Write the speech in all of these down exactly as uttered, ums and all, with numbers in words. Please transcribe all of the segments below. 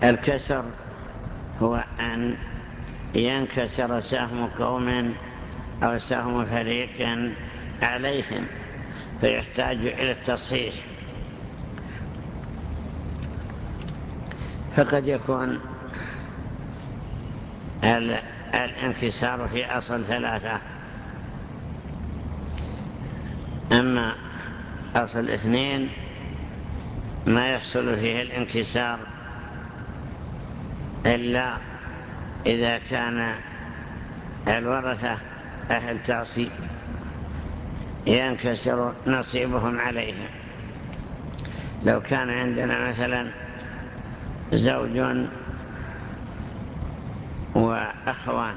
الكسر هو أن ينكسر سهم قوم أو سهم فريق عليهم فيحتاج إلى التصحيح. فقد يكون الانكسار في أصل ثلاثة، أما أصل اثنين ما يحصل فيه الانكسار إلا إذا كان الورثة أهل تعصيب ينكسر نصيبهم عليهم. لو كان عندنا مثلا زوج وأخوان،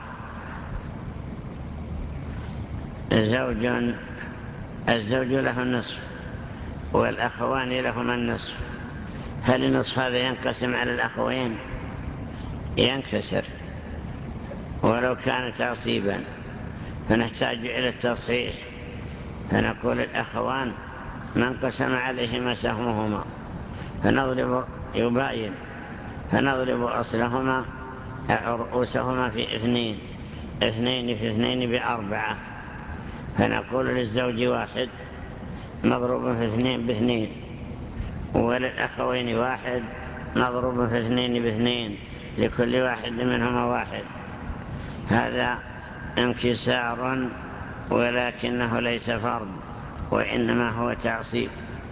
زوج الزوج له النصف والأخوان لهما النصف، هل النصف هذا ينقسم على الأخوين؟ ينكسر ولو كان تعصيبا، فنحتاج إلى التصحيح، فنقول الأخوان من قسم عليهما سهمهما فنضرب يباين فنضرب أصلهما رؤوسهما في اثنين اثنين في اثنين بأربعة، فنقول للزوج واحد مضروب في اثنين باثنين، وللأخوين واحد مضروب في اثنين باثنين، لكل واحد منهما واحد. هذا انكسار ولكنه ليس فرض، وإنما هو تعصيب.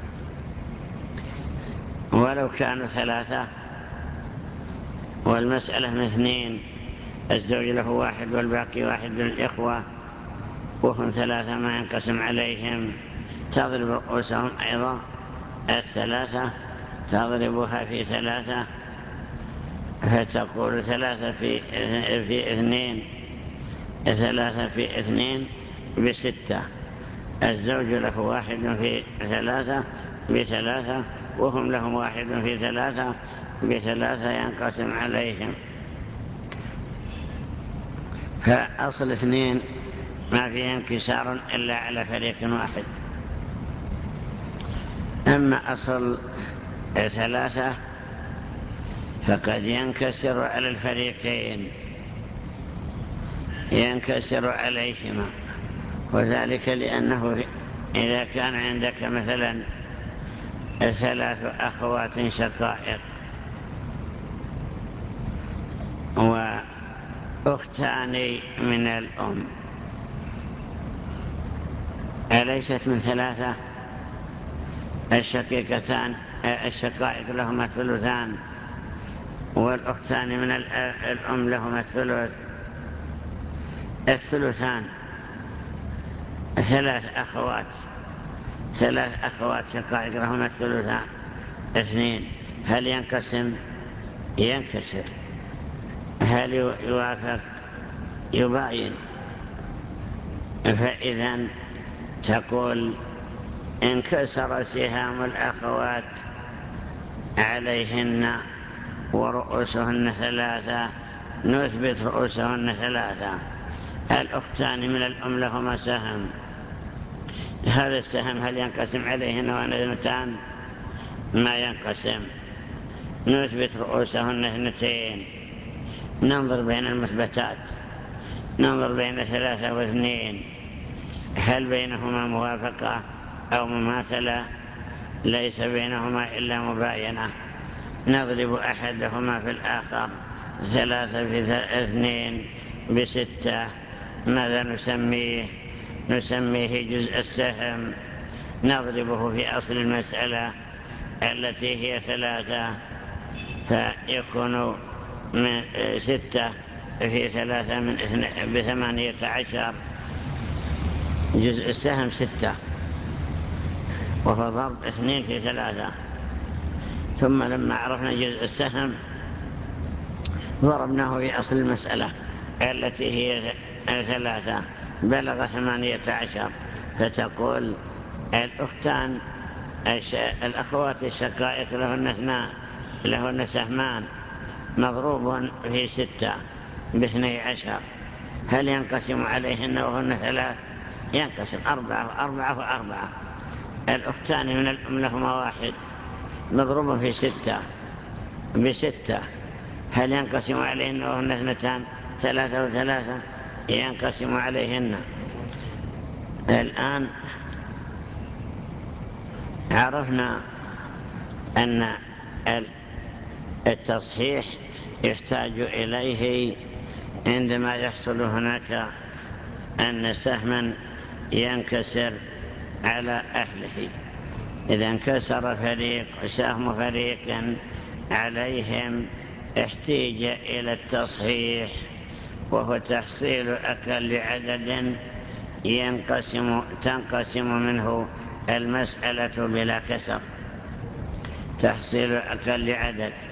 ولو كانوا ثلاثة والمسألة من اثنين، الزوج له واحد والباقي واحد للإخوة، وهم ثلاثة ما ينقسم عليهم، تضرب رؤوسهم أيضا الثلاثة، تضربها في ثلاثة فتقول ثلاثة في, في اثنين ثلاثة في اثنين بستة. الزوج له واحد في ثلاثة بثلاثة، وهم لهم واحد في ثلاثة بثلاثة ينقسم عليهم. فأصل اثنين ما فيه انكسار إلا على فريق واحد. أما أصل ثلاثة فقد ينكسر على الفريقين، ينكسر عليهما، وذلك لأنه إذا كان عندك مثلا ثلاث أخوات شقائق وأختان من الأم، أليست من ثلاثة؟ الشقيقتان الشقائق لهما الثلثان، والأختان من الأم لهما الثلث. الثلثان ثلاث أخوات ثلاث أخوات شقائق لهما الثلثان اثنين، هل ينقسم؟ ينكسر. هل يوافق؟ يباين. فإذا تقول انكسر سهام الأخوات عليهن ورؤوسهن ثلاثة، نثبت رؤوسهن ثلاثة. الأختان من الأم لهما سهم، هذا السهم هل ينقسم عليهن واثنتان؟ ما ينقسم، نثبت رؤوسهن اثنتين. ننظر بين المثبتات، ننظر بين ثلاثة واثنين، هل بينهما موافقة أو مماثلة؟ ليس بينهما إلا مباينة. نضرب أحدهما في الآخر، ثلاثة في اثنين بستة، ماذا نسميه؟ نسميه جزء السهم، نضربه في أصل المسألة التي هي ثلاثة، فيكون من ستة في ثلاثة من بثمانية عشر، جزء السهم ستة، وهو ضرب اثنين في ثلاثة. ثم لما عرفنا جزء السهم ضربناه في أصل المسألة التي هي ثلاثة، بلغ ثمانية عشر، فتقول الأختان الأخوات الشقائق لهن اثنان لهن سهمان، مضروب في ستة باثني عشر، هل ينقسم عليهن وهن ثلاث؟ ينقسم أربعة وأربعة وأربعة. الأختان من الأم لهما واحد، مضروب في ستة بستة، هل ينقسم عليهن وهن اثنتان ثلاثة وثلاثة؟ ينقسم عليهن. الآن عرفنا أن التصحيح يحتاج إليه عندما يحصل هناك أن سهما ينكسر على أهله. إذا انكسر فريق سهم فريق عليهم احتاج إلى التصحيح، وهو تحصيل أقل عدد ينقسم تنقسم منه المسألة بلا كسر. تحصيل أقل عدد